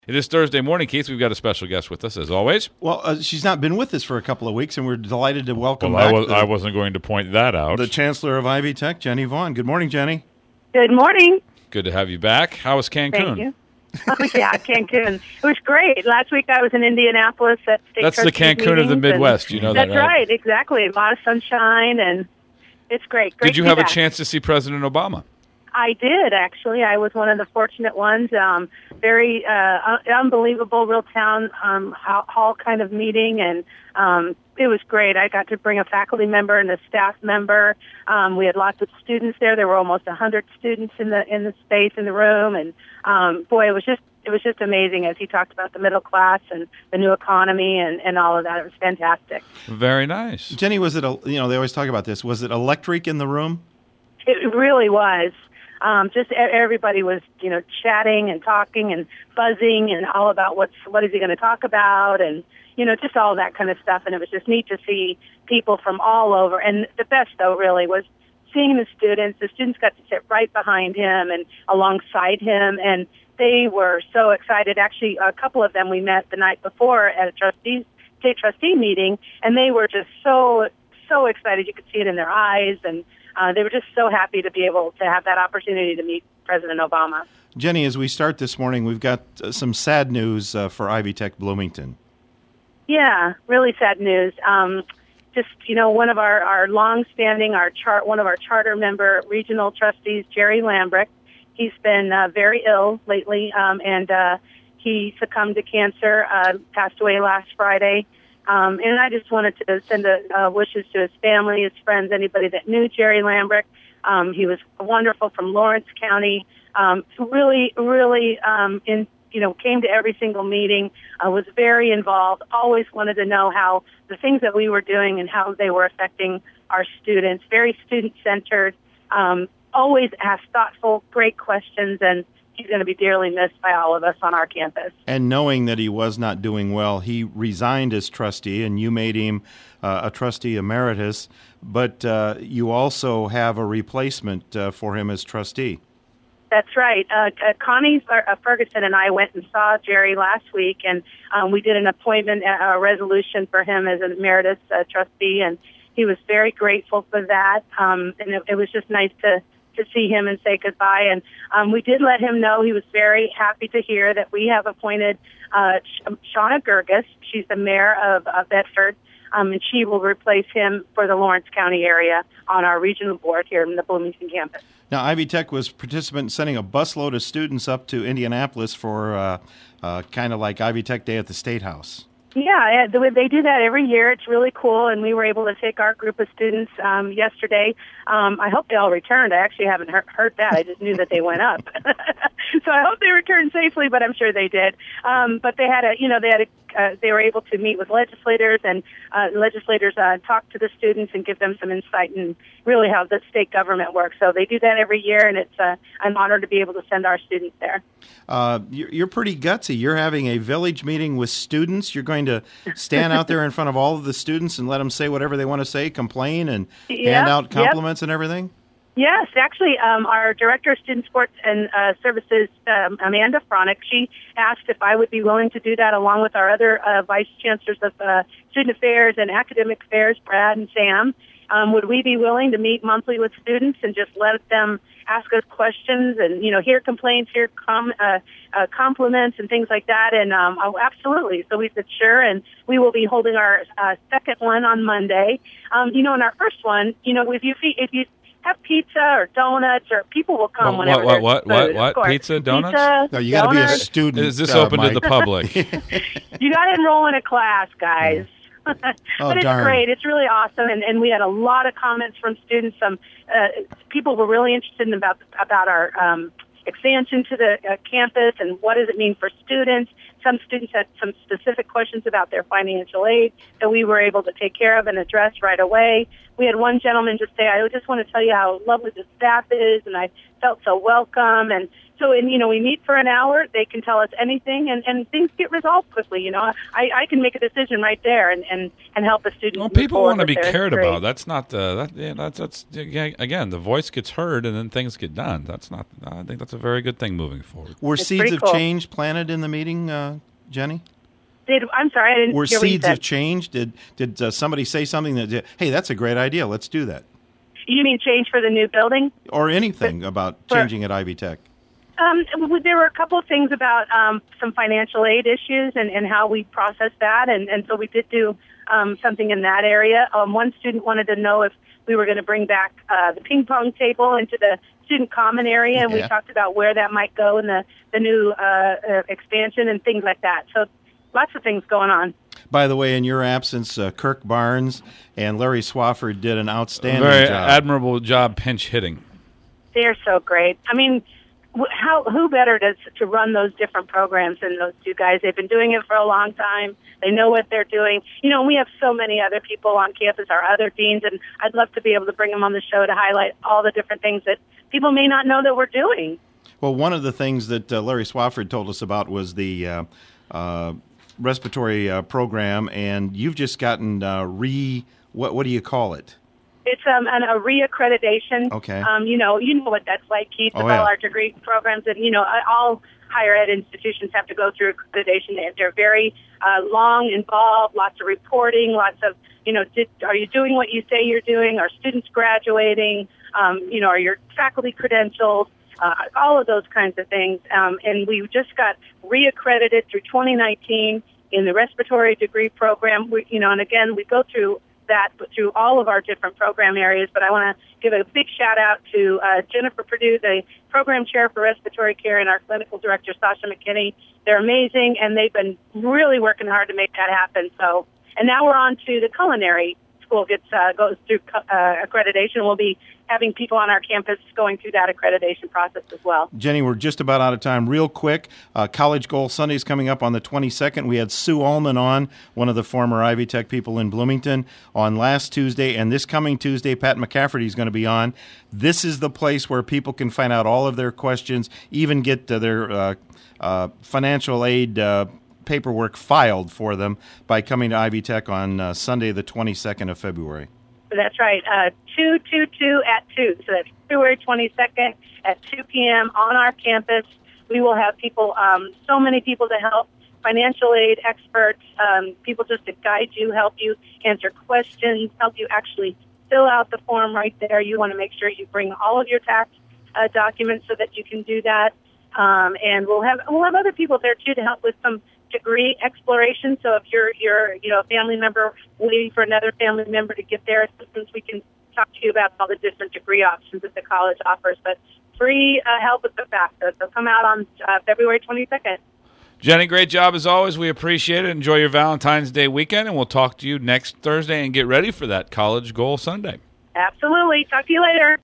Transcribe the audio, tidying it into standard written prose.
It is Thursday morning, Keith. We've got a special guest with us, as always. Well, she's not been with us for a couple of weeks, and we're delighted to welcome back. I wasn't going to point that out. The Chancellor of Ivy Tech, Jenny Vaughn. Good morning, Jenny. Good morning. Good to have you back. How was Cancun? Thank you. Oh, yeah, Cancun. It was great. Last week I was in Indianapolis at State That's the Cancun of the Midwest. You know that, right? That's right, exactly. A lot of sunshine, and it's great. Did you have a chance to see President Obama? I did, actually. I was one of the fortunate ones. Very unbelievable, real town hall kind of meeting, and it was great. I got to bring a faculty member and a staff member. We had lots of students there. There were almost 100 students in the space in the room, and boy, it was just amazing as he talked about the middle class and the new economy and all of that. It was fantastic. Very nice. Jenny, was it they always talk about this. Was it electric in the room? It really was. Just everybody was, chatting and talking and buzzing and all about what is he going to talk about and, just all that kind of stuff. And it was just neat to see people from all over. And the best, though, really was seeing the students. The students got to sit right behind him and alongside him, and they were so excited. Actually, a couple of them we met the night before at a state trustee meeting, and they were just so excited. You could see it in their eyes, and they were just so happy to be able to have that opportunity to meet President Obama. Jenny, as we start this morning, we've got some sad news for Ivy Tech Bloomington. Yeah, really sad news. One of our long-standing, one of our charter member regional trustees, Jerry Lambrick, he's been very ill lately, and he succumbed to cancer, passed away last Friday. And I just wanted to send wishes to his family, his friends, anybody that knew Jerry Lambrick. He was wonderful from Lawrence County. Really, came to every single meeting, was very involved, always wanted to know how the things that we were doing and how they were affecting our students, very student-centered, always asked thoughtful, great questions, and he's going to be dearly missed by all of us on our campus. And knowing that he was not doing well, he resigned as trustee, and you made him a trustee emeritus, but you also have a replacement for him as trustee. That's right. Connie Ferguson and I went and saw Jerry last week, and we did an appointment, a resolution for him as an emeritus trustee, and he was very grateful for that, and it was just nice to see him and say goodbye. And we did let him know he was very happy to hear that we have appointed Shauna Gerges. She's the mayor of Bedford, and she will replace him for the Lawrence County area on our regional board here in the Bloomington campus. Now, Ivy Tech was participant in sending a busload of students up to Indianapolis for kind of like Ivy Tech Day at the State House. Yeah, they do that every year. It's really cool, and we were able to take our group of students yesterday. I hope they all returned. I actually haven't heard that. I just knew that they went up. So I hope they returned safely, but I'm sure they did. But they had they were able to meet with legislators, and legislators talk to the students and give them some insight in really how the state government works. So they do that every year, and it's an honor to be able to send our students there. You're pretty gutsy. You're having a village meeting with students. You're going to stand out there in front of all of the students and let them say whatever they want to say, complain, and hand out compliments and everything? Yes, actually, our Director of Student Sports and Services, Amanda Fronick, she asked if I would be willing to do that along with our other Vice Chancellors of Student Affairs and Academic Affairs, Brad and Sam. Would we be willing to meet monthly with students and just let them ask us questions and, hear complaints, hear compliments and things like that? And absolutely. So we said sure, and we will be holding our second one on Monday. In our first one, if you have pizza or donuts, or people will come whenever there's food, What? Pizza, donuts? Pizza, no, you got to be a student. Is this open Mike? to the public? You got to enroll in a class, guys. But it's darn. great. It's really awesome, and we had a lot of comments from students. People were really interested about our expansion to the campus and what does it mean for students. some students had some specific questions about their financial aid that we were able to take care of and address right away. We had one gentleman just say, I just want to tell you how lovely the staff is, and I felt so welcome. And so, we meet for an hour. They can tell us anything, and things get resolved quickly. I can make a decision right there and help a student. Well, people want to be cared history. about. That's not that's again, the voice gets heard, and then things get done. I think that's a very good thing moving forward. Were It's seeds pretty of cool. change planted in the meeting, Jenny? I'm sorry, I didn't Were hear what you seeds said. of change? Did somebody say something that, hey, that's a great idea, let's do that? You mean change for the new building? Or anything about changing at Ivy Tech? There were a couple of things about some financial aid issues and how we process that, and so we did do something in that area. One student wanted to know if we were going to bring back the ping pong table into the student common area, and we talked about where that might go in the new expansion and things like that. So lots of things going on. By the way, in your absence, Kirk Barnes and Larry Swafford did an outstanding Very job. admirable job pinch hitting. They're so great. I mean, who better to run those different programs than those two guys? They've been doing it for a long time. They know what they're doing. We have so many other people on campus, our other deans, and I'd love to be able to bring them on the show to highlight all the different things that people may not know that we're doing. Well, one of the things that Larry Swafford told us about was the respiratory program, and you've just gotten what do you call it? It's a reaccreditation. Okay. You know what that's like, Keith, with all our degree programs. And, all higher ed institutions have to go through accreditation. They're very long, involved, lots of reporting, lots of, are you doing what you say you're doing? Are students graduating? Are your faculty credentialed? All of those kinds of things. And we just got reaccredited through 2019 in the respiratory degree program. And again, we go through that through all of our different program areas, but I want to give a big shout out to Jennifer Perdue, the program chair for respiratory care, and our clinical director, Sasha McKinney. They're amazing, and they've been really working hard to make that happen. So, and now we're on to the culinary school goes through accreditation. We'll be having people on our campus going through that accreditation process as well. Jenny, we're just about out of time. Real quick, College Goal Sunday is coming up on the 22nd. We had Sue Ullman on, one of the former Ivy Tech people in Bloomington, on last Tuesday. And this coming Tuesday, Pat McCafferty is going to be on. This is the place where people can find out all of their questions, even get their financial aid paperwork filed for them by coming to Ivy Tech on Sunday, the 22nd of February. That's right, 222 at 2. So that's February 22nd at 2 p.m. on our campus. We will have people, so many people to help, financial aid experts, people just to guide you, help you answer questions, help you actually fill out the form right there. You want to make sure you bring all of your tax documents so that you can do that. And we'll have other people there too to help with some degree exploration. So if you're a family member waiting for another family member to get their assistance, we can talk to you about all the different degree options that the college offers. But free help with the FAFSA. So come out on February 22nd. Jenny, great job as always. We appreciate it. Enjoy your Valentine's Day weekend, and we'll talk to you next Thursday and get ready for that College Goal Sunday. Absolutely. Talk to you later.